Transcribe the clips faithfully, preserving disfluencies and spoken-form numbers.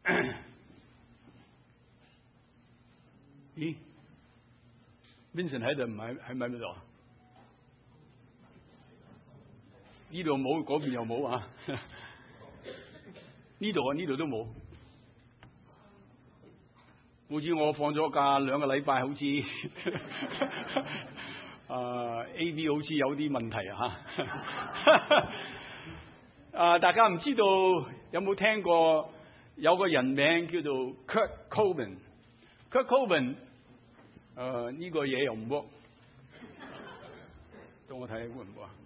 咦 ？Vincent 喺度唔喺喺咪度啊？呢度冇，嗰邊又冇啊！呢度啊，呢度都冇。好似我放咗假兩個禮拜，好似啊 A V 好似有啲問題啊！啊，大家唔知道有冇聽過有個人名叫做 Kurt Cobain。Kurt Cobain， 誒呢個嘢又唔 work， 到我睇下 work 唔 work 啊？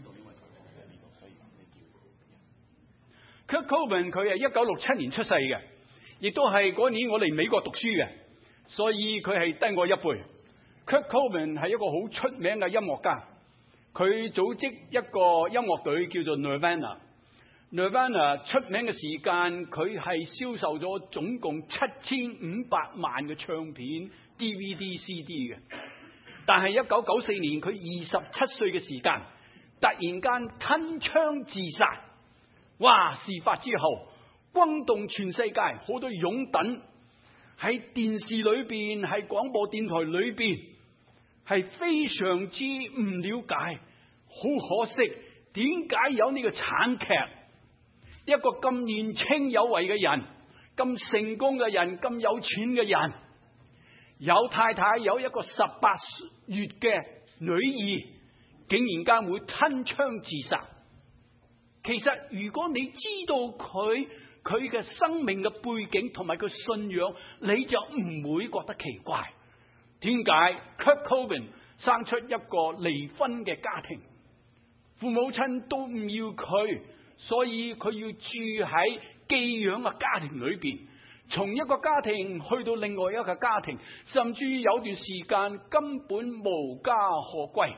Kurt Cobain 佢係一九六七年出世嘅，亦都係嗰年我嚟美國讀書嘅，所以佢係低我一輩。Kurt Cobain 係一個好出名嘅音樂家，佢組織一個音樂隊叫做 Nirvana。Nirvana 出名嘅時間，佢係銷售咗總共七千五百萬嘅唱片 D V D、C D 嘅。但係一九九四年佢二十七歲嘅時間，突然間吞槍自殺。哇！事發之後，轟動全世界，好多擁躉喺電視裏邊，喺廣播電台裏邊，係非常之唔了解。好可惜，點解有呢個慘劇？一個咁年青有為嘅人，咁成功嘅人，咁有錢嘅人，有太太，有一個十八月嘅女兒，竟然間會吞槍自殺。其實如果你知道佢佢嘅生命嘅背景同埋佢信仰，你就唔會覺得奇怪。點解 Kurt Cobain 生出一個離婚嘅家庭，父母親都唔要佢，所以佢要住喺寄養嘅家庭裏邊，從一個家庭去到另外一個家庭，甚至有段時間根本無家可歸。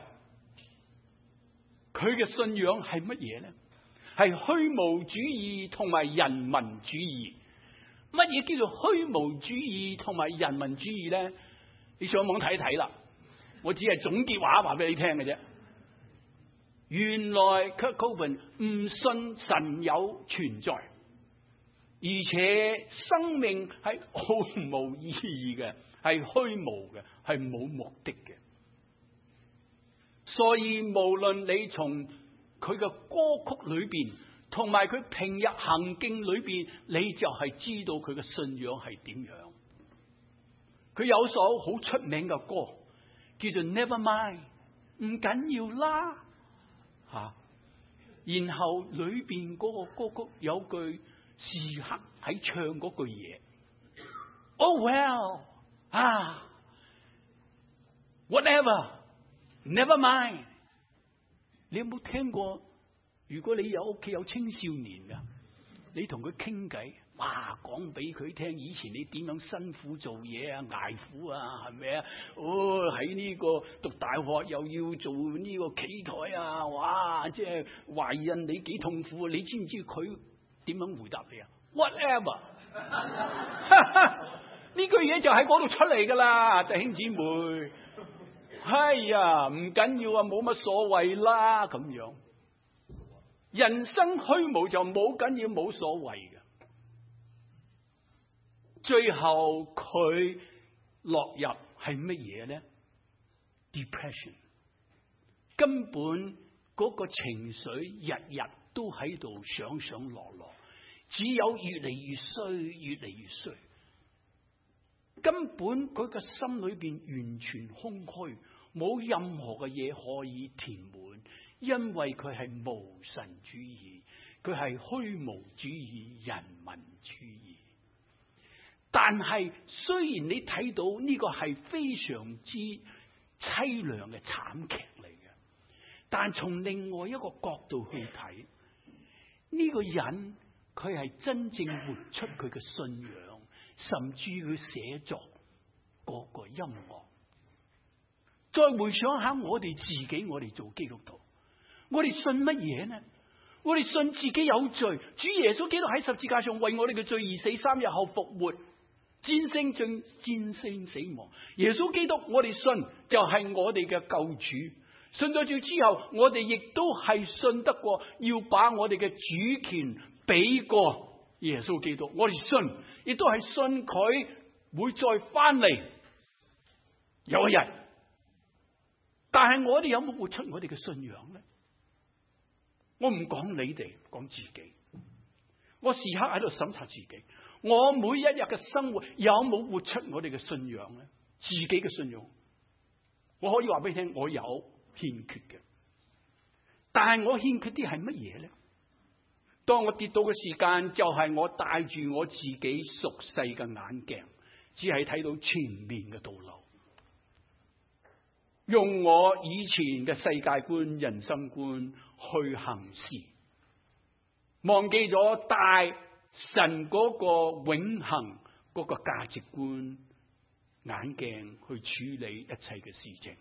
佢嘅信仰係乜嘢呢？係虛無主義同埋人民主義。乜嘢叫做虛無主義同埋人民主義呢？你上網睇睇啦，我只係總結話話俾你聽嘅啫。原來 Kurt Cobain 唔信神有存在，而且生命係毫無意義嘅，係虛無嘅，係冇目的嘅。所以無論你從佢嘅歌曲裏邊，同埋佢平日行徑裏邊，你就係知道佢嘅信仰係點樣。佢有首好出名嘅歌，叫做 Never Mind， 唔緊要啦吓、啊。然後裏邊嗰個歌曲有句時刻喺唱嗰句嘢 ，Oh well 啊 ，whatever，never mind。你有冇聽過？如果你有屋企有青少年㗎，你同佢傾偈，哇，講俾佢聽以前你點樣辛苦做嘢啊，捱苦啊，係咪啊？哦，喺呢個讀大學又要做呢個企台啊，哇，即係懷孕你幾痛苦啊？你知唔知佢點樣回答你啊 ？Whatever， 呢句嘢就喺嗰度出嚟㗎啦，弟兄姊妹。哎呀，唔緊要啊，冇乜所謂啦，咁樣。人生虛無就冇緊要，冇所謂嘅。最後佢落入係乜嘢咧 ？Depression， 根本嗰個情緒日日都喺度上上落落，只有越嚟越衰，越嚟越衰。根本佢個心裏邊完全空虛。冇任何嘅嘢可以填滿，因為佢係無神主義，佢係虛無主義、人民主義。但係雖然你睇到呢個係非常之淒涼嘅慘劇嚟嘅，但從另外一個角度去睇，呢個人佢係真正活出佢嘅信仰，甚至佢寫作嗰個音樂。再回想下我哋自己，我哋做基督徒，我哋信乜嘢呢？我哋信自己有罪，主耶穌基督喺十字架上為我哋嘅罪而死，三日後復活，戰勝盡戰勝死亡。耶穌基督我哋信就係我哋嘅救主，信咗主之後，我哋亦都係信得過要把我哋嘅主權俾過耶穌基督，我哋信，亦都係信佢會再翻嚟有一日。但係我哋有冇活出我哋嘅信仰咧？我唔講你哋，講自己。我時刻喺度審查自己，我每一日嘅生活有冇活出我哋嘅信仰咧？自己嘅信仰，我可以話俾你聽，我有欠缺嘅。但係我欠缺啲係乜嘢咧？當我跌倒嘅時間，就係我戴住我自己熟悉嘅眼鏡，只係睇到前面嘅道路，用我以前嘅世界觀、人生觀去行事，忘記咗帶神嗰個永恆嗰個價值觀眼鏡去處理一切嘅事情。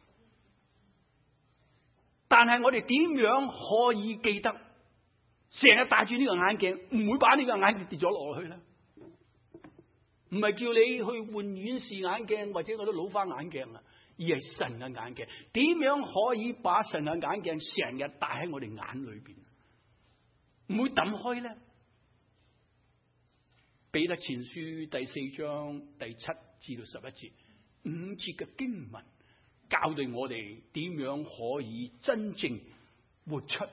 但係我哋點樣可以記得成日戴住呢個眼鏡，唔會把呢個眼鏡跌咗落去咧？唔係叫你去換遠視眼鏡或者嗰啲老花眼鏡啊，而係神嘅眼鏡。點樣可以把神嘅眼鏡成日戴喺我哋眼裏邊，唔會抌開咧？彼得前書第四章第七至到十一節五節嘅經文，教導我哋點樣可以真正活出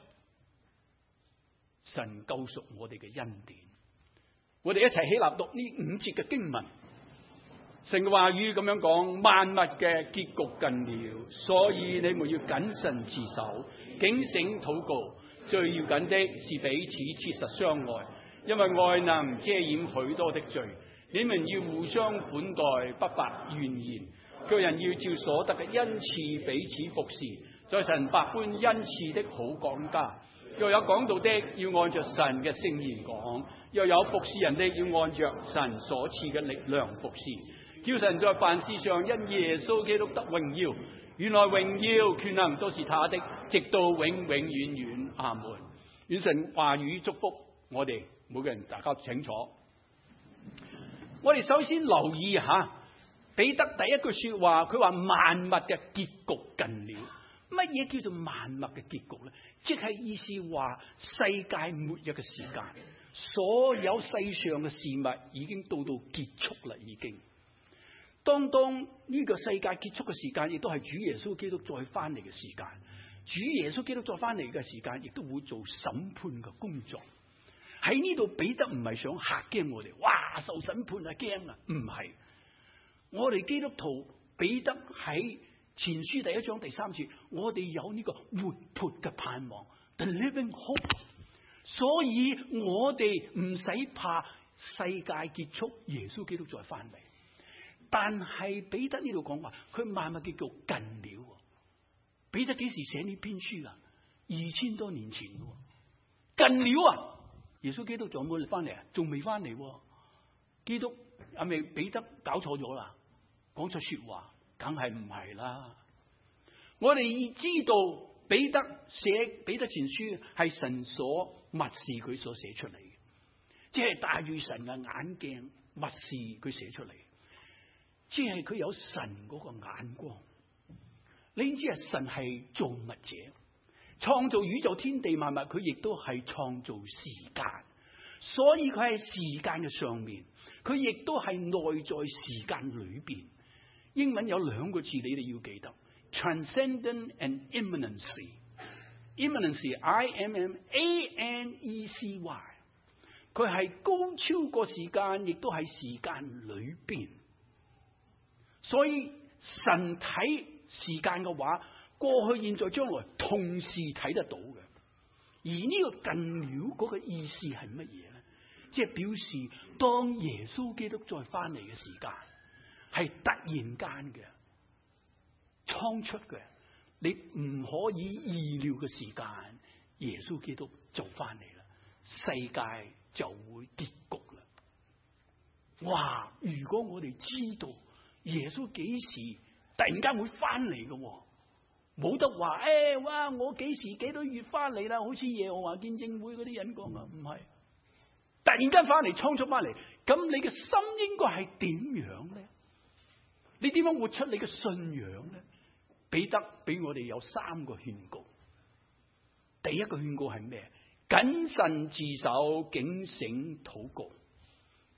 神救贖我哋嘅恩典。我哋一齊起立讀呢五節嘅經文。神嘅話語咁樣講：萬物嘅結局近了，所以你們要謹慎自守，警醒禱告。最要緊的是彼此切實相愛，因為愛能遮掩許多的罪。你們要互相款待，不發怨言。個人要照所得嘅恩賜彼此服侍，在神百般恩賜的好講家。若有講道的，要按着神嘅聖言講；若有服侍人的，要按着神所賜嘅力量服侍。叫神在凡事上因耶穌基督得榮耀。原來榮耀權能都是他的，直到永永遠遠。阿門。願神話語祝福我哋每個人，大家清楚。我哋首先留意下彼得第一句說話，佢話萬物嘅結局近了。乜嘢叫做萬物嘅結局咧？即係意思話世界末日嘅時間，所有世上嘅事物已經到到結束啦，已經。當當呢個世界結束嘅時間，亦都係主耶穌基督再翻嚟嘅時間。主耶穌基督再翻嚟嘅時間，亦都會做審判嘅工作。喺呢度彼得唔係想嚇驚我哋，哇受審判啊驚啊，唔係。我哋基督徒彼得喺前書第一章第三節，我哋有呢個活潑嘅盼望 ，the living hope。所以我哋唔使怕世界結束，耶穌基督再翻嚟。但係彼得呢度講話，佢萬物結局近了。彼得幾時寫呢篇書啊？二千多年前嘅，近了啊！耶穌基督仲有冇翻嚟啊？仲未翻嚟。基督係咪彼得搞錯咗啦？講錯說話，梗係唔係啦。我哋知道彼得寫彼得前書係神所默示佢所寫出嚟嘅，即係帶住神嘅眼鏡默示佢寫出嚟。即係佢有神嗰個眼光，你知啊？神係造物者，創造宇宙天地萬物，佢亦都係創造時間，所以佢喺時間嘅上面，佢亦都係內在時間裏邊。英文有兩個字你哋要記得 ：transcendent and immanency。immanency I M M A N E C Y， 佢係高超過時間，亦都係時間裏邊。所以神睇時間嘅話，過去、現在、將來同時睇得到嘅。而呢個近了嗰個意思係乜嘢咧？即係表示當耶穌基督再翻嚟嘅時間，係突然間嘅、倉出嘅，你唔可以意料嘅時間，耶穌基督就翻嚟啦，世界就會結局啦。哇！如果我哋知道耶穌幾時突然間會翻嚟嘅，冇得話誒、哎，哇！我幾時幾多月翻嚟啦？好似耶和華見證會嗰啲人講啊，唔係突然間翻嚟，倉促翻嚟，咁你嘅心應該係點樣咧？你點樣活出你嘅信仰咧？彼得俾我哋有三個勸告。第一個勸告係咩？謹慎自守，警醒禱告。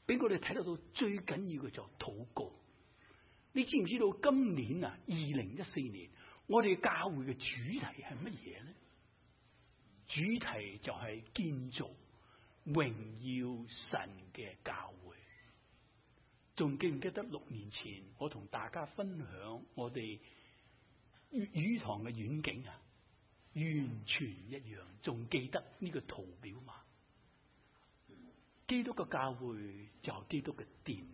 俾我哋睇得到最緊要嘅就係禱告。你知唔知道今年啊，二零一四年，我哋教會嘅主題係乜嘢咧？主題就係建造榮耀神嘅教會。仲記唔記得六年前我同大家分享我哋粵語堂嘅遠景啊？完全一樣，仲記得呢個圖表嘛？基督嘅教會就係基督嘅殿，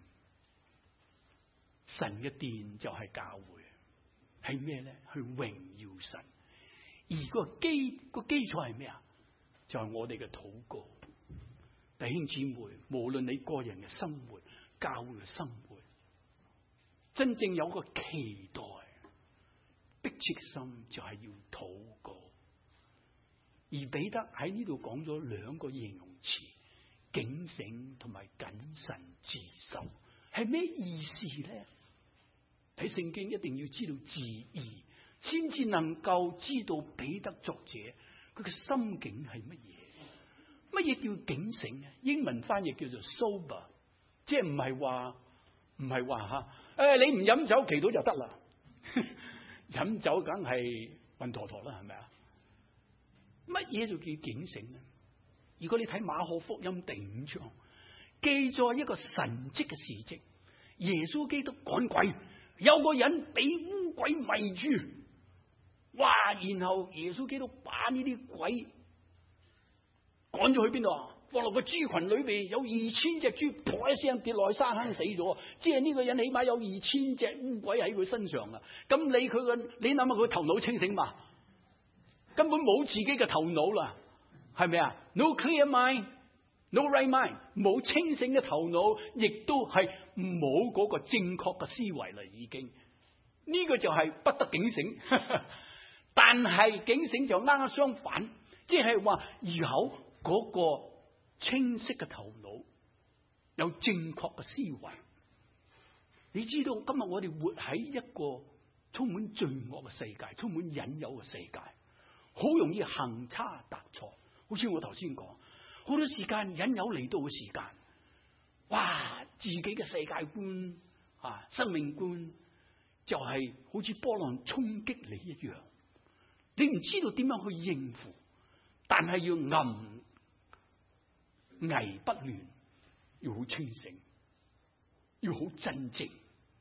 神嘅殿就係教會，係咩咧？去榮耀神。而個基個基礎係咩啊？就係我哋嘅禱告。弟兄姊妹，無論你個人嘅生活、教會嘅生活，真正有個期待、迫切心，就係要禱告。而彼得喺呢度講咗兩個形容詞：警醒同埋謹慎自守。係咩意思咧？睇聖經一定要知道字義，先至能夠知道彼得作者佢嘅心境係乜嘢。乜嘢叫警醒啊？英文翻譯叫做 sober， 即係唔係話唔係話吓，誒你唔飲酒祈禱就得啦。飲酒梗係暈陀陀啦，係咪啊？乜嘢就叫警醒咧？如果你睇馬可福音第五章，記載一個神蹟嘅事蹟，耶穌基督趕鬼，有個人俾污鬼迷住，哇！然後耶穌基督把呢啲鬼趕咗去邊度啊？放落個豬群裏邊，有二千隻豬，噗一聲跌落去沙坑死咗。即係呢個人起碼有二千隻污鬼喺佢身上啊！咁你佢個，你諗下佢頭腦清醒嘛？根本冇自己嘅頭腦啦，係咪啊 ？No clear mind, no right mind， 冇清醒嘅頭腦，亦都係冇嗰個正確嘅思維啦。已經呢、這個就係不得警醒，但係警醒就啱啱相反，即係話以後嗰個清晰嘅頭腦，有正確嘅思維。你知道今日我哋活喺一個充滿罪惡嘅世界，充滿引誘嘅世界。好容易行差踏錯，好似我頭先講，好多時間引誘嚟到嘅時間，哇！自己嘅世界觀啊、生命觀就係好似波浪衝擊你一樣，你唔知道點樣去應付，但係要暗危不亂，要好清醒，要好鎮靜。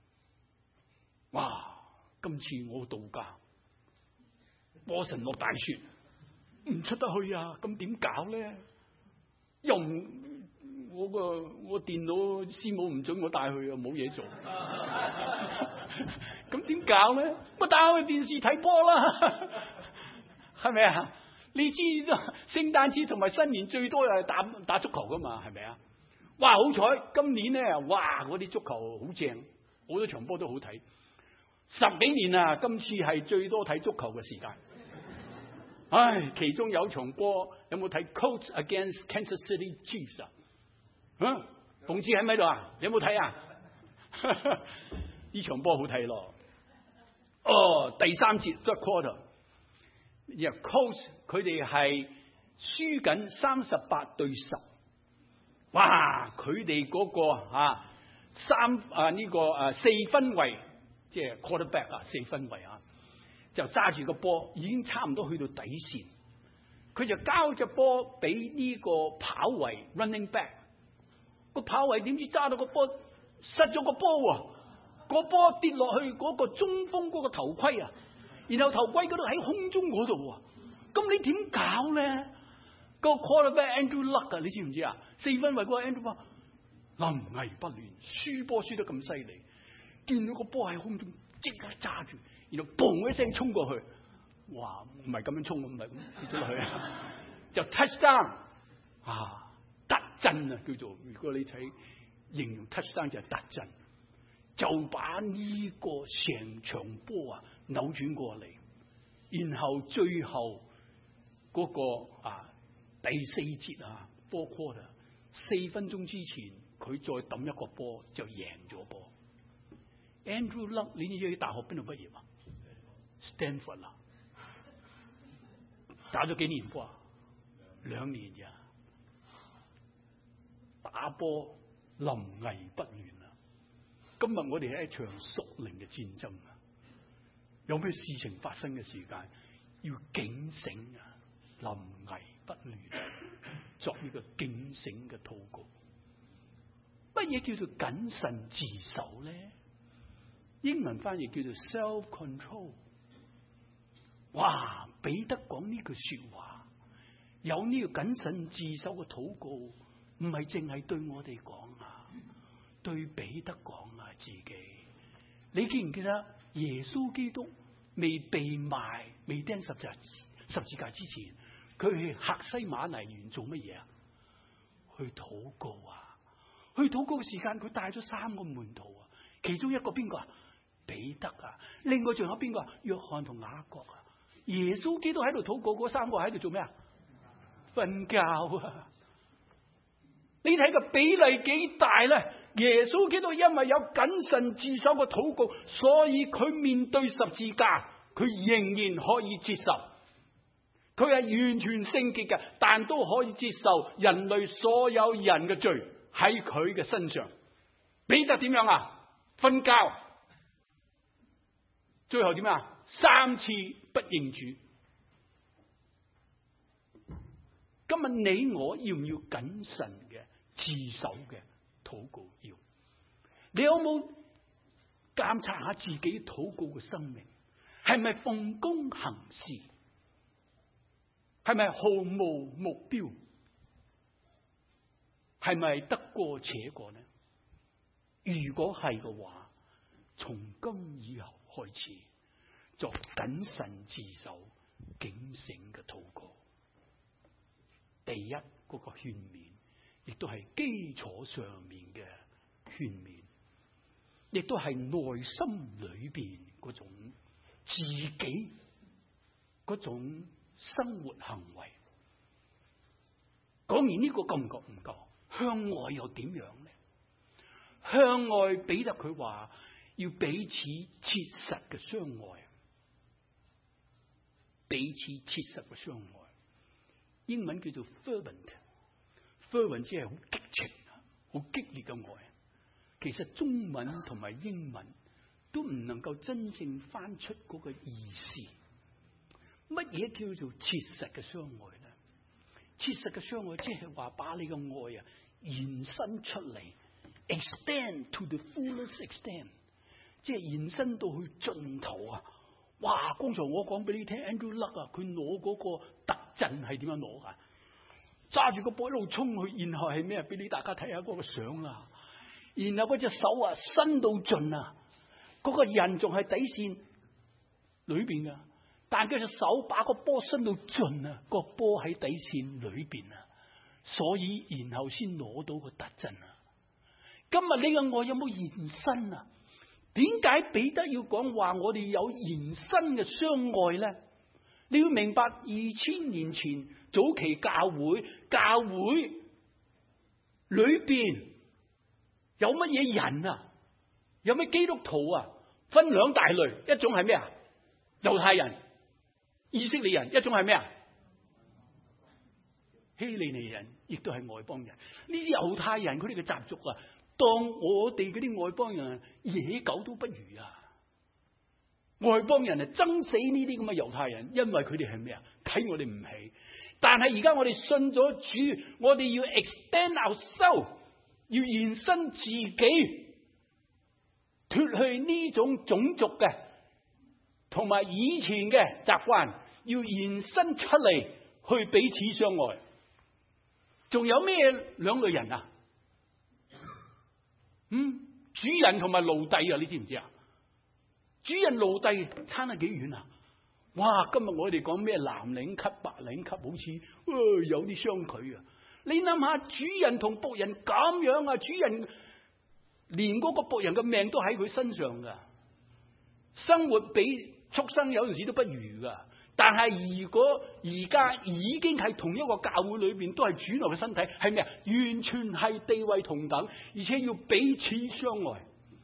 哇！今次我度假。波神落大雪，唔出得去啊！咁點搞咧？又唔我個我電腦師母唔准我帶去啊，冇嘢做。咁點搞咧？咪帶去電視睇波啦，係咪啊？你知聖誕節同埋新年最多又係打打足球噶嘛？係咪啊？哇！好彩今年咧，哇！嗰啲足球好正，好多場波都好睇。十幾年啊，今次係最多睇足球嘅時間。唉，其中有場波有冇睇 Colts against Kansas City Chiefs 啊？啊，馮志喺咪度啊？有冇睇啊？呢場波好睇咯。哦，第三節 third quarter， 然後 Colts 佢哋係輸緊三十八對十。哇！佢哋嗰個啊三啊呢個啊四分衛，即係 quarterback 啊四分衛啊。就揸住個波，已經差唔多去到底線，佢就交隻波俾呢個跑衛 running back。個跑衛點知揸到個波失咗個波啊！個波跌落去嗰個中鋒嗰個頭盔啊，然後頭盔嗰度喺空中嗰度啊，咁你點搞咧？個 quarterback Andrew Luck 啊，你知唔知啊？四分衛嗰個 Andrew Luck 臨危不亂，輸波輸得咁犀利，見到個波喺空中即刻揸住。然後嘣一聲衝過去，哇！唔係咁樣衝，唔係咁跌咗落去啊，就 touchdown 啊，突震啊叫做。如果你睇形容 touchdown 就係突震，就把呢個成場波啊扭轉過嚟。然後最後嗰個啊第四節啊 fourth quarter 四分鐘之前，佢再抌一個波就贏咗波。Andrew Luck， 你知唔知喺大學邊度畢業啊？Stanford 啦，打咗幾年波啊？兩年咋？打波臨危不亂啊！今日我哋係一場屬靈嘅戰爭啊！有咩事情發生嘅時間，要警醒啊！臨危不亂，作呢個警醒嘅禱告。乜嘢叫做謹慎自守咧？英文翻譯叫做 self-control。哇！彼得講呢句說話，有呢個謹慎自守嘅禱告，唔係淨係對我哋講啊，對彼得講啊自己。你記唔記得耶穌基督未被賣、未釘十字十字架之前，佢去客西馬尼園做乜嘢啊？去禱告啊！去禱告嘅時間，佢帶咗三個門徒啊，其中一個邊個啊？彼得啊，另外仲有邊個啊？約翰同雅各啊。耶穌基督喺度禱告，嗰三個喺度做咩啊？瞓覺啊！你睇個比例幾大咧？耶穌基督因為有謹慎自守嘅禱告，所以佢面對十字架，佢仍然可以接受。佢係完全聖潔嘅，但都可以接受人類所有人嘅罪喺佢嘅身上。彼得點樣啊？瞓覺，最後點啊？三次不認主。今日你我要唔要謹慎嘅自守嘅禱告？要。你有冇監察下自己禱告嘅生命？係咪奉公行事？係咪毫無目標？係咪得過且過呢？如果係嘅話，從今以後開始作謹慎自守、警醒嘅禱告。第一，嗰個勸勉，亦都係基礎上面嘅勸勉，亦都係內心裏邊嗰種自己嗰種生活行為。講完呢個夠唔夠？唔夠。向外又點樣呢？向外彼得佢話要彼此切實嘅相愛，彼此切實嘅相愛。英文叫做 fervent，fervent 即係好激情、好激烈嘅愛。其實中文同埋英文都唔能夠真正翻出嗰個意思。乜嘢叫做切實嘅相愛咧？切實嘅相愛即係話把你嘅愛啊延伸出嚟 ，extend to the fullest extent， 即係延伸到去盡頭啊！哇！剛才我講俾你聽 ，Andrew Luck 啊，佢攞嗰個特陣係點樣攞噶？揸住個波一路衝去，然後係咩？俾你大家睇下嗰個相啊！然後嗰隻手啊伸到盡啊，嗰、嗰個人仲係底線裏邊噶，但佢隻手把個波伸到盡啊，個波喺底線裏邊啊，所以然後先攞到個特陣啊！今日你嘅愛有冇延伸啊？點解彼得要講話我哋有延伸嘅相愛咧？你要明白，二千年前早期教會，教會裏邊有乜嘢人啊？有咩基督徒啊？分兩大類，一種係咩啊？猶太人、以色列人，一種係咩啊？希利尼人，亦都係外邦人。呢啲猶太人佢哋嘅習俗啊，當我哋嗰啲外邦人野狗都不如啊！外邦人啊，憎死呢啲咁嘅猶太人，因為佢哋係咩啊？睇我哋唔起。但係而家我哋信咗主，我哋要 extend ourselves，要延伸自己，脫去呢種種族嘅同埋以前嘅習慣，要延伸出嚟去彼此相愛。仲有咩兩類人啊？嗯，主人同埋奴隸啊，你知唔知啊？主人奴隸差得幾遠啊？哇！今日我哋講咩藍領級、白領級，好似、呃、有啲相距啊！你諗下，主人同僕人咁樣啊，主人連嗰個僕人嘅命都喺佢身上噶，生活比畜生有陣時都不如噶。但係如果而家已經係同一個教會裏邊都係主內嘅身體，係咩啊？完全係地位同等，而且要彼此相愛。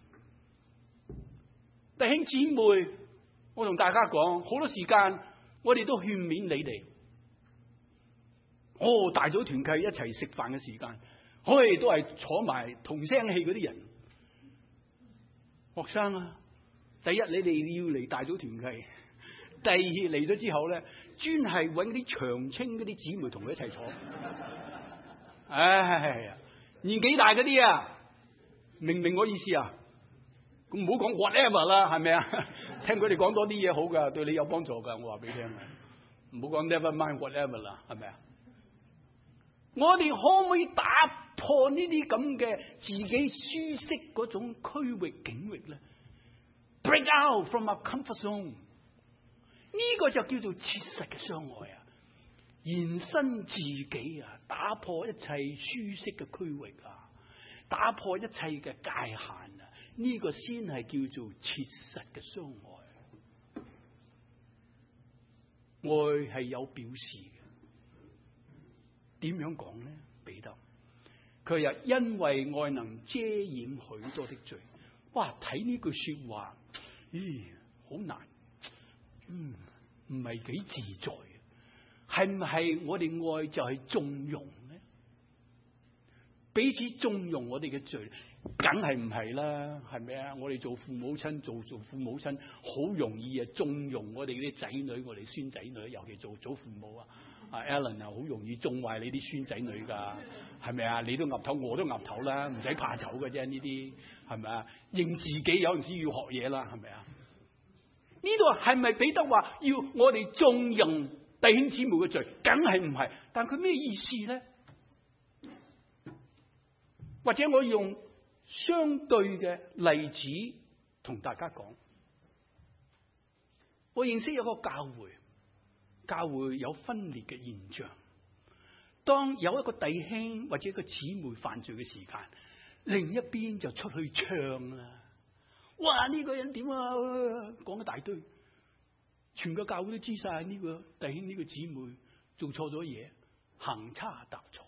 弟兄姊妹，我同大家講，好多時間我哋都勸勉你哋。哦，大組團契一齊食飯嘅時間， 我哋都係坐埋同聲氣嗰啲人。學生啊，第一你哋要嚟大組團契，第二嚟咗之後咧，專係揾啲長青嗰啲姊妹同佢一齊坐。唉，年紀大嗰啲啊，明唔明我意思啊？咁唔好講 whatever 啦，係咪啊？聽佢哋講多啲嘢好噶，對你有幫助噶。我話俾你聽，唔好講 never mind whatever 啦，係咪啊？我哋可唔可以打破呢啲咁嘅自己舒適嗰種區域境域咧 ？Break out from our comfort zone， 呢個就叫做切實嘅相愛啊！延伸自己啊，打破一切舒適嘅區域啊，打破一切嘅界限啊，呢個先係叫做切實嘅相愛。愛係有表示嘅。點樣講呢？彼得佢又因為愛能遮掩許多的罪。哇！睇呢句說話，咦，好難，嗯，唔係幾自在。係唔係我哋愛就係縱容呢？彼此縱容我哋嘅罪，梗係唔係啦？係咪啊？我哋做父母親，做做父母親，好容易啊縱容我哋啲仔女，我哋孫仔女，尤其做祖父母啊。阿 Alan 啊，好容易縱壞你啲孫仔女噶，係咪啊？你都岌頭，我都岌頭啦，唔使怕醜嘅啫。呢啲係咪啊？認自己有陣時要學嘢啦，係咪啊？呢度係咪彼得話要我哋縱容弟兄姊妹嘅罪？梗係唔係。但佢咩意思咧？或者我用相對嘅例子同大家講，我認識有個教會。教會有分裂嘅現象，當有一個弟兄或者一個姊妹犯罪嘅時間，另一邊就出去唱啦。哇！呢個人點啊？講一大堆，全個教會都知晒呢個弟兄呢個姊妹做錯咗嘢，行差踏錯。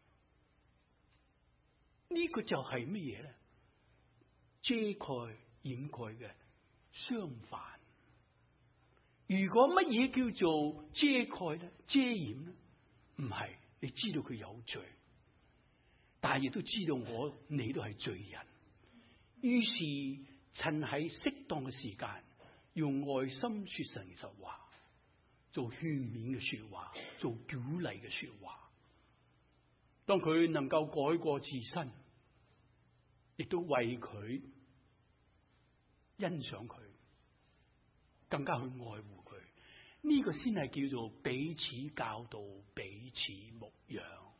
呢個就係乜嘢咧？遮蓋掩蓋嘅相反。如果乜嘢叫做遮蓋咧、遮掩咧？唔係，你知道佢有罪，但係亦都知道我你都係罪人。於是趁喺適當嘅時間，用愛心說誠實話，做勸勉嘅說話，做鼓勵嘅說話。當佢能夠改過自身，亦都為佢欣賞佢，更加去愛護佢，呢個先係叫做彼此教導、彼此牧養。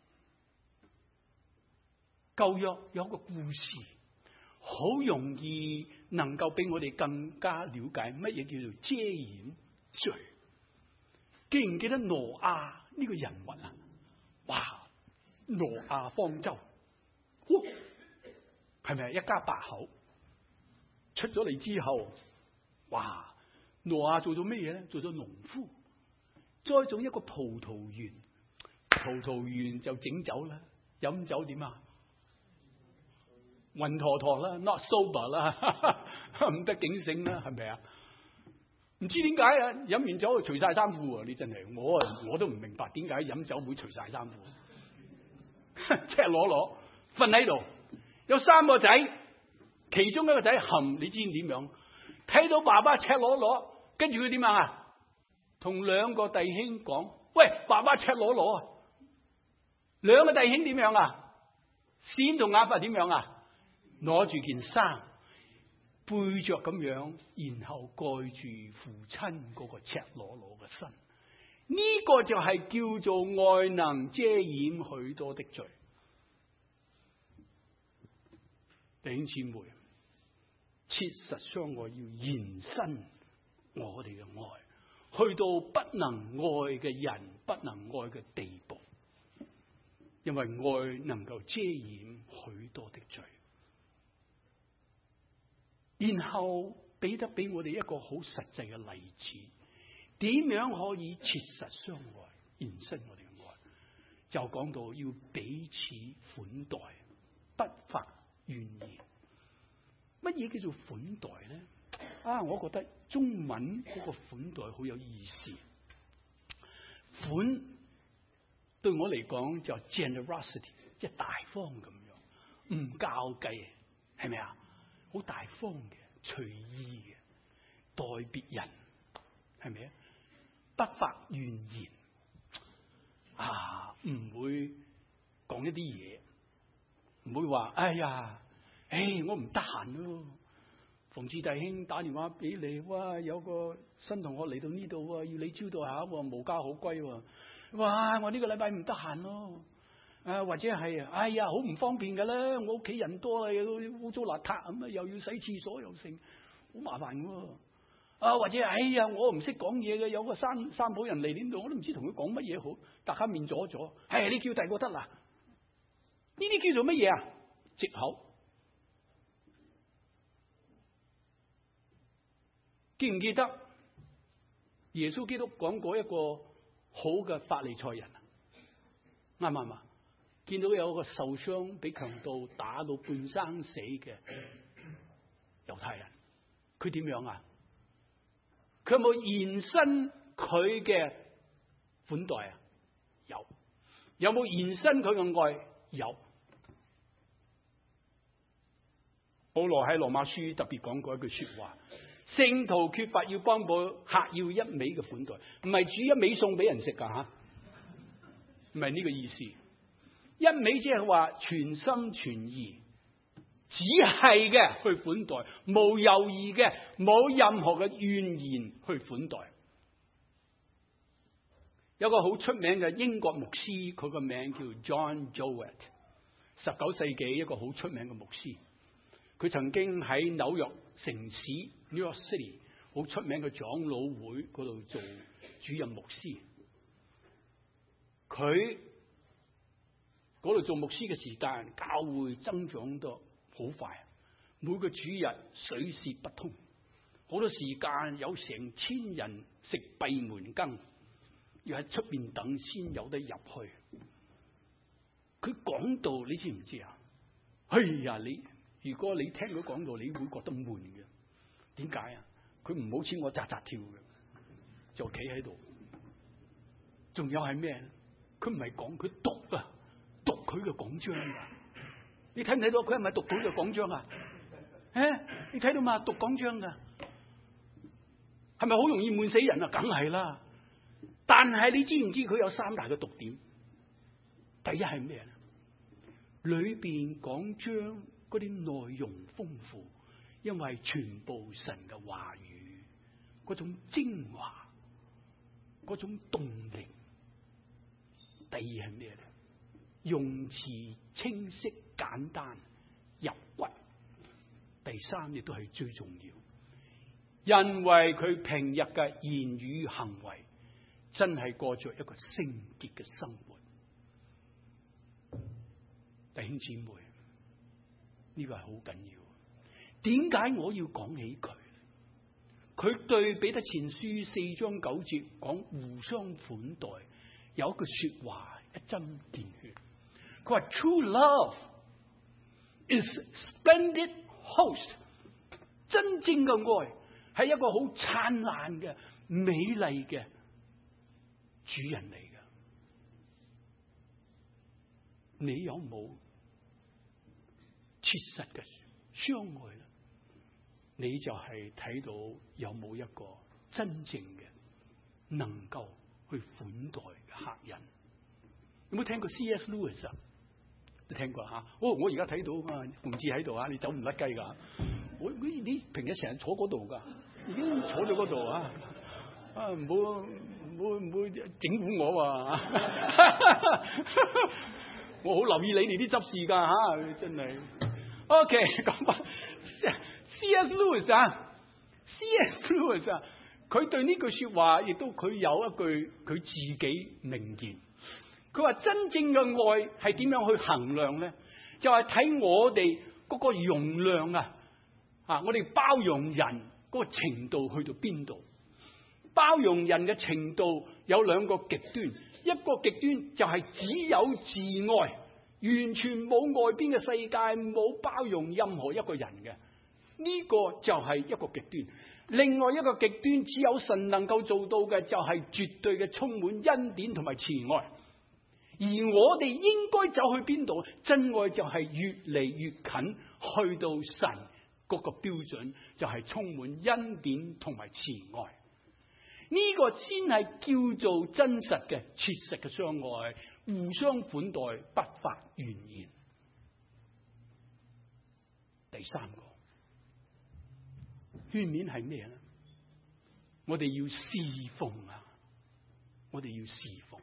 舊約有一個故事，好容易能夠俾我哋更加了解乜嘢叫做遮掩罪。記唔記得挪亞呢個人物啊？哇！挪亞方舟，係咪一家八口出咗嚟之後，哇！挪亞做咗咩嘢咧？做咗農夫，栽種一個葡萄園，葡萄園就整酒啦，飲酒點啊？暈陀陀啦 ，not sober 啦，唔得警醒啦，係咪啊？唔知點解啊？飲完酒除晒衫褲，你真係我我都唔明白點解飲酒會除晒衫褲，赤裸裸瞓喺度，有三個仔，其中一個仔含，你知唔知點樣？睇到爸爸赤裸裸。跟住佢點啊？同兩個弟兄講：喂，爸爸赤裸裸啊！兩個弟兄點樣啊？閃同亞伯點樣啊？攞住件衫，背着咁樣，然後蓋住父親嗰個赤裸裸嘅身。呢、這個就係叫做愛能遮掩許多的罪。弟兄姊妹，切實相愛要延伸我哋嘅愛，去到不能愛嘅人不能愛嘅地步，因為愛能夠遮掩許多的罪。然後俾得俾我哋一個好實際嘅例子，點樣可以切實相愛，延伸我哋嘅愛？就講到要彼此款待，不發怨言。乜嘢叫做款待咧？啊，我覺得中文嗰個款待好有意思。款對我嚟講就 generosity， 即係大方咁樣，唔較計，係咪啊？好大方嘅，隨意嘅，待別人，係咪啊？不發怨言，啊，唔會講一啲嘢，唔會話哎呀，誒，我唔得閒咯。馮志弟兄打電話俾你，哇，有個新同學嚟到呢度，要你招待下，無家可歸。哇，我呢個禮拜唔得閒咯。啊，或者係，哎呀，好唔方便噶啦，我屋企人多啊，污糟邋遢咁啊，又要洗廁所又剩，好麻煩喎。啊，或者哎呀，我唔識講嘢嘅，有個三三寶人嚟呢度，我都唔知同佢講乜嘢好，大家面阻阻。係你叫第個得啦，呢啲叫做乜嘢啊？藉口。記唔記得耶穌基督講過一個好嘅法利賽人啊？啱唔啱啊？見到有一個受傷俾強盜打到半生死嘅猶太人，佢點樣啊？佢有冇延伸佢嘅款待啊？有。有冇延伸佢嘅愛？有。保羅喺羅馬書特別講過一句說話。聖徒缺乏要幫補，客要一味嘅款待，唔係煮一味餸俾人食噶吓，唔係呢個意思。一味即係話全心全意，只係嘅去款待，無猶豫嘅，冇任何嘅怨言去款待。有個好出名嘅英國牧師，佢個名叫 John Jowett， 十九世紀一個好出名嘅牧師。佢曾經喺紐約城市 New York City 好出名嘅長老會嗰度做主任牧師。佢嗰度做牧師嘅時間，教會增長得好快，每個主日水泄不通，好多時間有成千人食閉門羹，要喺出邊等先有得入去。佢講道你知唔知啊？哎呀，你如果你聽佢講道，你會覺得悶嘅。點解啊？佢唔好似我扎扎跳嘅，就企喺度。仲有係咩？佢唔係講，佢讀啊，讀佢嘅講章啊。你睇唔睇到佢係咪讀佢嘅講章啊？誒，你睇到嘛？讀講章噶，係咪好容易悶死人啊？梗係啦。但係你知唔知佢有三大嘅讀點？第一係咩咧？裏邊講章嗰啲內容豐富，因為全部神嘅話語，嗰種精華，嗰種動力。第二係咩咧？用詞清晰簡單入骨。第三亦都係最重要，因為佢平日嘅言語行為真係過着一個聖潔嘅生活。弟兄姊妹，呢個係好緊要。點解我要講起佢？佢對彼得前書四章九節講互相款待，有一句說話一針見血。佢話 True love is splendid host， 真正嘅愛係一個好燦爛嘅美麗嘅主人嚟嘅。你有冇切實嘅相愛咧？你就係睇到有冇一個真正嘅能夠去款待嘅客人。有冇聽過 C S Lewis 啊？你聽過吓？哦，我而家睇到啊，馮志喺度啊，你走唔甩雞噶。我你你平日成日坐嗰度噶，已經坐咗嗰度啊！啊，唔好唔好唔好整蠱我啊！我好留意你哋啲執事噶吓，真係。OK， 講翻 C S Lewis 啊 ，C S Lewis 啊，佢對呢句說話亦都佢有一句佢自己名言。佢話真正嘅愛係點樣去衡量咧？就係、是、睇我哋嗰個容量啊，啊，我哋包容人嗰個程度去到邊度？包容人嘅程度有兩個極端，一個極端就係只有自愛，完全冇外邊嘅世界，冇包容任何一個人嘅，呢、這個就係一個極端。另外一個極端，只有神能夠做到嘅就係絕對嘅充滿恩典同埋慈愛。 而我哋應該走去邊度？真愛就係越嚟越近，去到神嗰個標準，就係充滿恩典同埋慈愛。呢個先係叫做真實嘅、切實嘅相愛，互相款待，不發怨言。第三個勸勉係咩咧？我哋要侍奉啊！我哋要侍奉。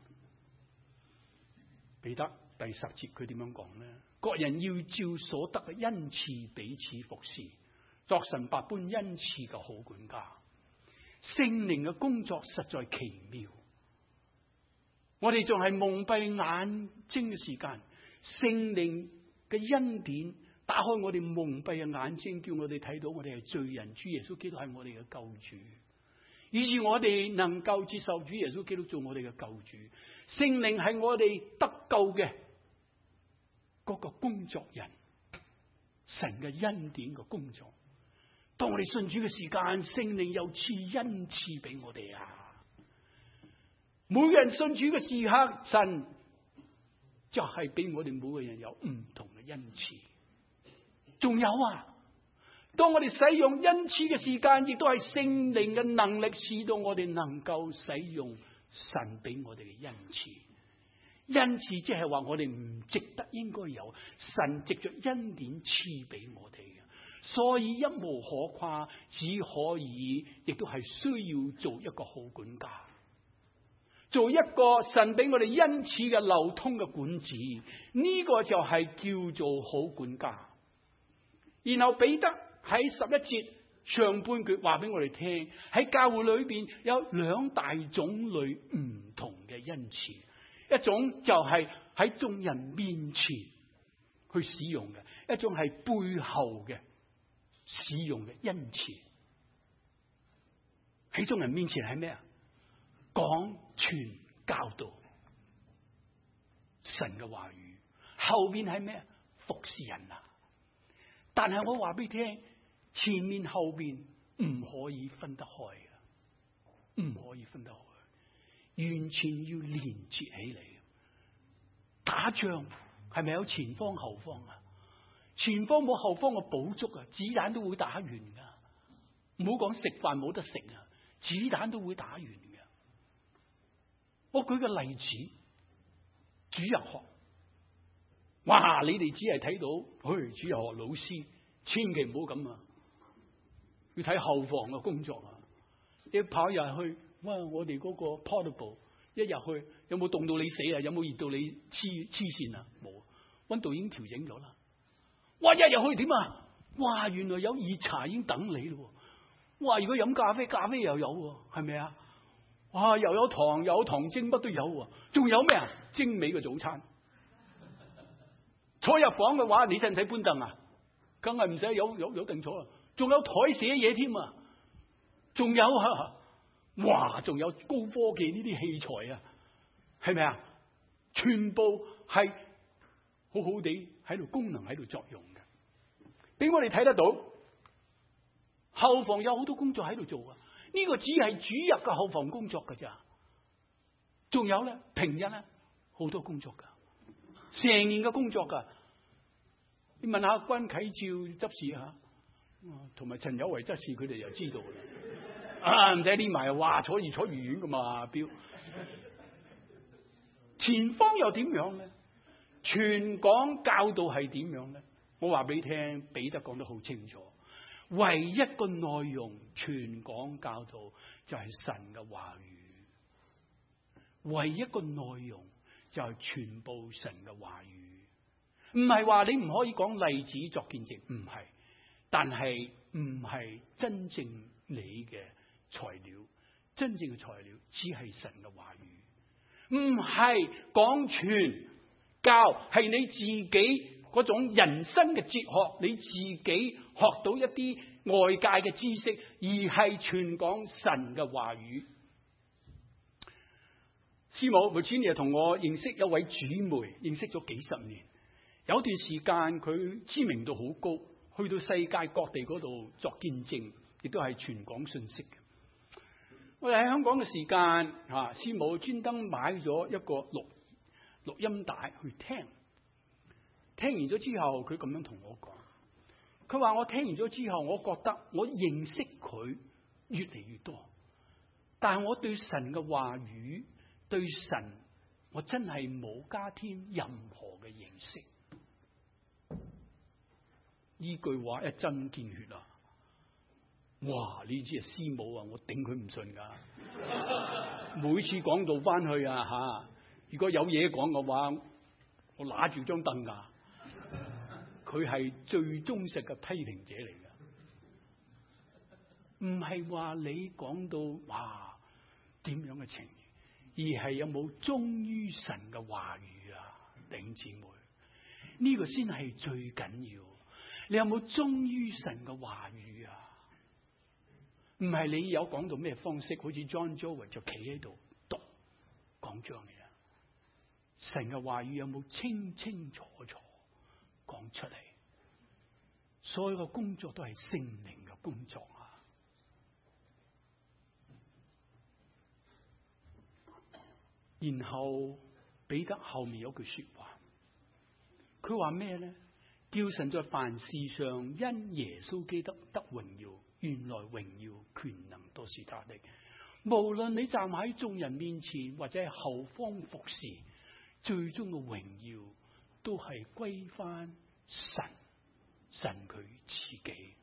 彼得第十節佢點樣講咧？各人要照所得嘅恩賜彼此服侍，作神百般恩賜嘅好管家。聖靈嘅工作實在奇妙。我哋仲係蒙蔽眼睛嘅時間，聖靈嘅恩典打開我哋蒙蔽嘅眼睛，叫我哋睇到我哋係罪人，主耶穌基督係我哋嘅救主，以致我哋能夠接受主耶穌基督做我哋嘅救主。聖靈係我哋得救嘅嗰個工作人，神嘅恩典嘅工作。當我哋信主嘅時間，聖靈又賜恩賜俾我哋啊！每個人信主嘅時刻，神就係俾我哋每個人有唔同嘅恩賜。仲有啊，當我哋使用恩賜嘅時間，亦都係聖靈嘅能力，使到我哋能夠使用神俾我哋嘅恩賜。恩賜即係話我哋唔值得應該有，神藉着恩典賜俾我哋嘅。所以一無可誇，只可以，亦都係需要做一個好管家，做一個神俾我哋恩賜嘅流通嘅管子，呢個就係叫做好管家。然後彼得喺十一節上半句話俾我哋聽，喺教會裏邊有兩大種類唔同嘅恩賜，一種就係喺眾人面前去使用嘅，一種係背後嘅使用嘅恩賜。喺眾人面前係咩啊？講傳教導神嘅話語，後面係咩啊？服侍人啊！但係我話俾你聽，前面後面唔可以分得開嘅，唔可以分得開，完全要連接起嚟。打仗係咪有前方後方啊？前方冇後方嘅補足啊，子彈都會打完噶。唔好講食飯冇得食啊，子彈都會打完嘅。我舉個例子，主日學，哇！你哋只係睇到，嘿，主日學老師，千祈唔好咁啊！要睇後防嘅工作啊！一跑入去，哇！我哋嗰個 portable 一入去，有冇凍到你死啊？有冇熱到你黐黐線啊？冇，溫度已經調整咗啦。哇！一入去點啊？哇！原來有熱茶已經等你咯。哇！如果飲咖啡，咖啡又有，係咪啊？哇！又有糖，又有糖精，乜都有。仲有咩啊？精美嘅早餐。坐入房嘅話，你使唔使搬凳啊？梗係唔使，有有有凳坐啊！仲有台寫嘢添啊！仲有啊！哇！仲有高科技呢啲器材啊，係咪啊？全部係好好地喺度功能喺度作用嘅，俾我哋睇得到。後防有好多工作喺度做啊！呢個只係主日嘅後防工作噶咋，仲有咧平日咧好多工作噶，成年嘅工作噶。你問下關啟照執事吓，同埋陳有為執事，佢哋就知道啦。啊，唔使匿埋，哇，坐越坐越遠噶嘛，標。前方又點樣咧？傳講教導係點樣咧？我話俾你聽，彼得講得好清楚。唯一個內容傳講教導就係神嘅話語，唯一個內容就係傳播神嘅話語，唔係話你唔可以講例子作見證，唔係，但係唔係真正你嘅材料，真正嘅材料只係神嘅話語，唔係講傳教，係你自己嗰種人生嘅哲學，你自己學到一啲外界嘅知識，而係傳講神嘅話語。師母 Virginia 同我認識一位姊妹，認識咗幾十年，有段時間佢知名度好高，去到世界各地嗰度作見證，亦都係傳講信息嘅。我哋喺香港嘅時間，吓師母專登買咗一個錄錄音帶去聽。聽完咗之後，佢咁樣同我講，佢話我聽完咗之後，我覺得我認識佢越嚟越多，但係我對神嘅話語，對神我真係冇加添任何嘅認識。呢句話一針見血啊！哇！呢支係師母啊，我頂佢唔順噶。每次講到翻去啊吓，如果有嘢講嘅話，我揦住張凳噶。佢係最忠實嘅批評者嚟噶，唔係話你講到哇點樣嘅情，而係有冇忠於神嘅話語啊，弟兄姊妹，呢個先係最緊要。你有冇忠於神嘅話語啊？唔係你有講到咩方式，好似 John Joel 就企喺度讀講章嘅人。神嘅話語有冇清清楚楚講出嚟？所有嘅工作都係聖靈嘅工作啊！然後彼得後面有句說話，佢話咩咧？叫神在凡事上因耶穌基督得榮耀，原來榮耀權能都是他的。無論你站喺眾人面前或者係後方服侍，最終嘅榮耀都係歸翻神，神佢自己。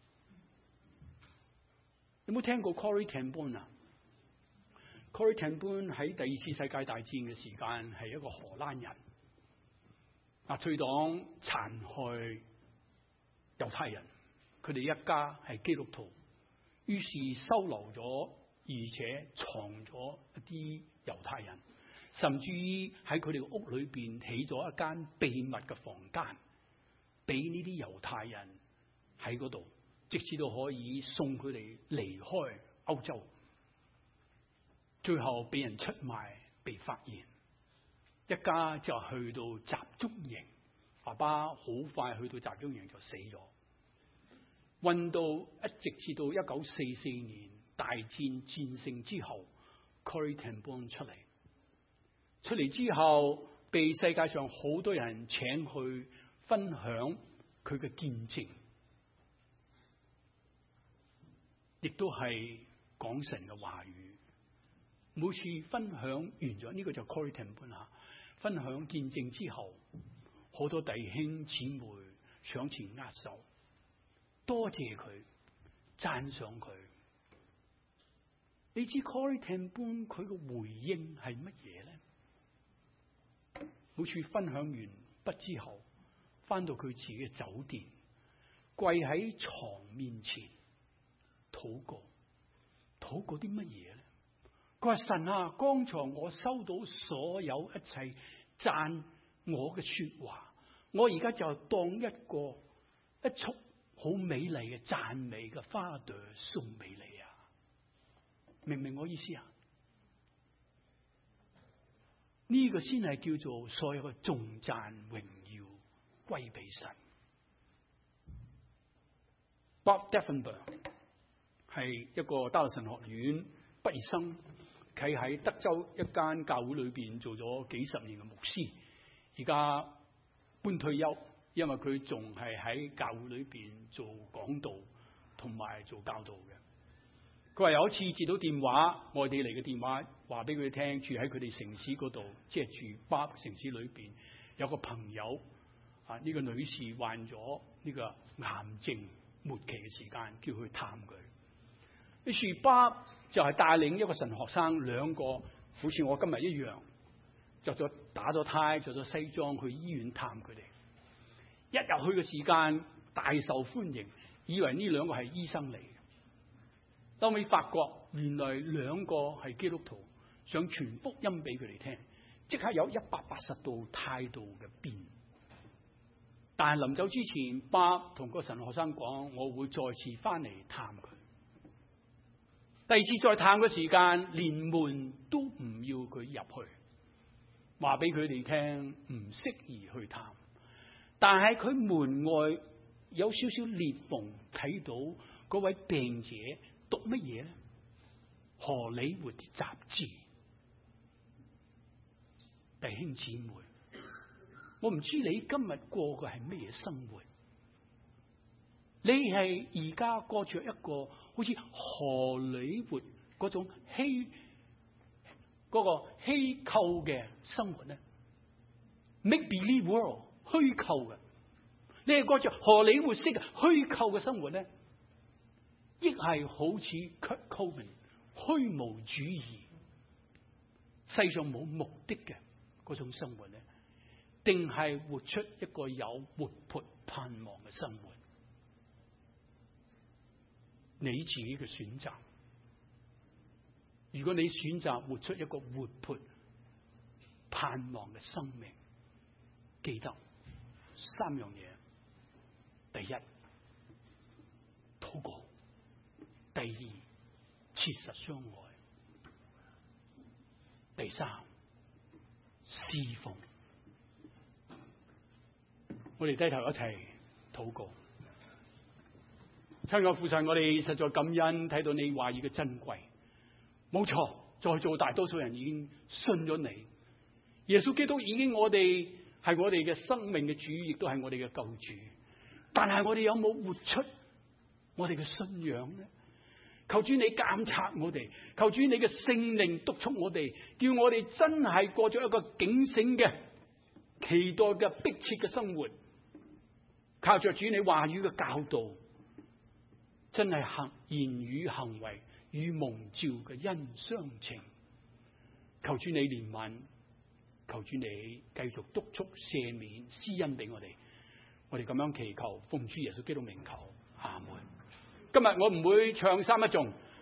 有冇聽過 Corrie ten Boom 啊？ Corrie ten Boom 喺第二次世界大戰嘅時間係一個荷蘭人，納粹黨殘害猶太人，佢哋一家係基督徒，於是收留咗而且藏咗一啲猶太人，甚至於喺佢哋屋裏邊起咗一間秘密嘅房間，俾呢啲猶太人喺嗰度，直至到可以送佢哋離開歐洲。最後俾人出賣，被發現，一家就去到集中營。爸爸好快去到集中營就死咗，運到一直至到一九四四年大戰戰勝之後 Corrie ten Boom 出嚟，出嚟之後被世界上好多人請去分享佢嘅見證，亦都係講神嘅話語。每次分享完咗，呢個就 Corrie ten Boom 啦。分享見證之後，好多弟兄姊妹上前握手，多謝佢，讚賞佢。你知 Corrie ten Boom 佢嘅回應係乜嘢咧？每次分享完畢之後，翻到佢自己嘅酒店，跪喺床面前禱告，禱告啲乜嘢咧？佢話神啊，剛才我收到所有一切讚我嘅說話，我而家就當一個一束好美麗嘅讚美嘅花朵送俾你啊！明唔明我意思啊？呢、這個先係叫做所有嘅頌讚榮耀歸俾神。Bob Defenberg 係一個大學神學院畢業生，佢喺德州一間教會裏邊做咗幾十年嘅牧師，而家半退休，因為佢仲係喺教會裏邊做講道同埋做教導嘅。佢話有一次接到電話，外地嚟嘅電話，話俾佢聽，住喺佢哋城市嗰度，即係住巴城市裏邊有個朋友啊，呢、這個女士患咗呢個癌症末期嘅時間，叫佢探佢。於是巴就係帶領一個神學生，兩個好似我今日一樣，着咗打咗呔，着咗西裝去醫院探佢哋。一入去嘅時間大受歡迎，以為呢兩個係醫生嚟。後尾發覺原來兩個係基督徒，想傳福音俾佢哋聽，即刻有一百八十度態度嘅變。但係臨走之前，巴同個神學生講：我會再次翻嚟探佢。第二次再探嘅時間，連門都唔要佢入去，話俾佢哋聽唔適宜去探。但係佢門外有少少裂縫，睇到嗰位病者讀乜嘢咧？荷里活雜誌。弟兄姊妹， 我唔知你今日過嘅係咩生活？你係而家過着一個好似荷里活嗰種虛嗰個虛構嘅生活咧 ？Make believe world 虛構嘅，你係過着荷里活式嘅虛構嘅生活咧？亦係好似 Kurt Cobain 虛無主義，世上冇目的嘅嗰種生活咧？定係活出一個有活潑盼望嘅生活？你自己嘅選擇。如果你選擇活出一個活潑盼望嘅生命，記得三樣嘢：第一，禱告；第二，切實相愛；第三，侍奉。我哋低頭一齊禱告。親愛父神，我哋實在感恩睇到你話語嘅珍貴。冇錯，在座大多數人已經信咗你，耶穌基督已經我哋係我哋嘅生命嘅主，亦都係我哋嘅救主。但係我哋有冇活出我哋嘅信仰呢？求主你監察我哋，求主你嘅聖靈督促我哋，叫我哋真係過咗一個警醒嘅、期待嘅、迫切嘅生活，靠着主你話語嘅教導。真係行言語行為與蒙召嘅恩相稱，求主你憐憫，求主你繼續督促赦免施恩俾我哋，我哋咁樣祈求，奉主耶穌基督名求，阿門。今日我唔會唱三一頌。